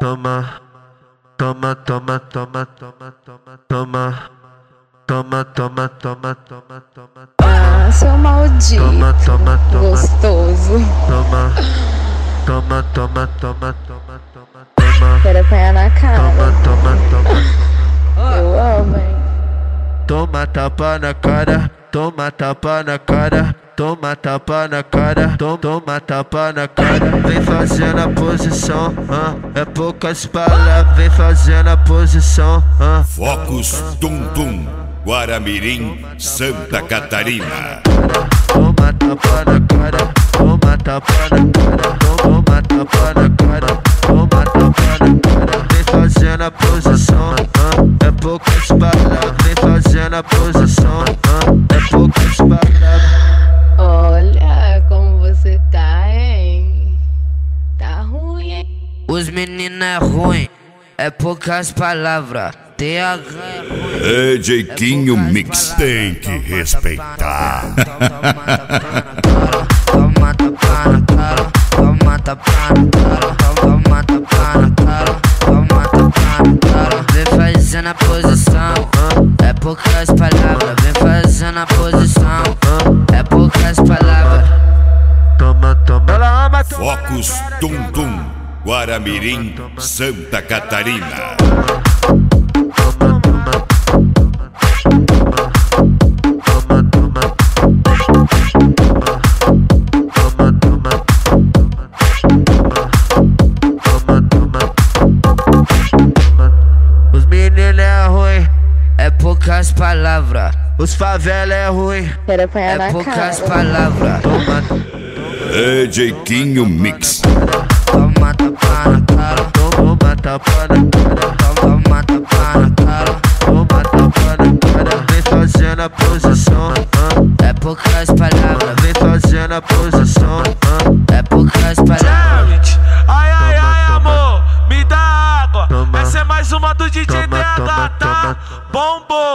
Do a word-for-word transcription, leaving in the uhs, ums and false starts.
toma, toma, toma, toma, toma, toma, toma, toma, toma, toma, toma, toma. Ah, seu maldito, toma, toma, toma, gostoso. Toma, toma, toma, toma, toma, toma, toma. Quero apanhar na cara. Toma, toma, toma. Eu amo, hein? Toma tapa na cara, toma tapa na cara, toma tapa na cara, toma, toma tapa na cara. Vem fazendo a posição, ah, é poucas palavras, vem fazendo a posição, ah. Focus Tum Tum, Guaramirim, Santa Catarina. Toma tapa na cara, toma tapa na cara, toma tapa na cara, toma tapa na cara. Vem fazendo a posição, ah, é poucas palavras, vem fazendo a posição, ah, é poucas palavras. Olha como você tá, hein? Tá ruim, hein? Os meninos é ruim, é poucas palavras. T H é ruim. D J Quinho Mix tem que respeitar. Toma tapa na cara, toma tapa na cara, toma tapa na cara, toma tapa na cara. Vem fazendo a posição, é poucas palavras. Vem fazendo a posição, é poucas palavras. Toma, toma, ela ama. Focus Tum Tum, Guaramirim, Santa Catarina. Os meninos é ruim, É poucas palavras. os favela é ruim, Quero apanhar É na poucas cara. palavras. toma, D J Quinho Mix. Toma tapa na cara, toma tapa na cara, toma tapa na cara. toma tapa na cara. Vem fazendo a posição, ah, É poucas palavras. vem fazendo a posição, ah. É poucas palavras. Challenge. Ai, ai, ai, Toma, toma. amor, me dá água. Toma. Essa é mais uma do D J Toma, D H, toma, tá? toma. Bombou.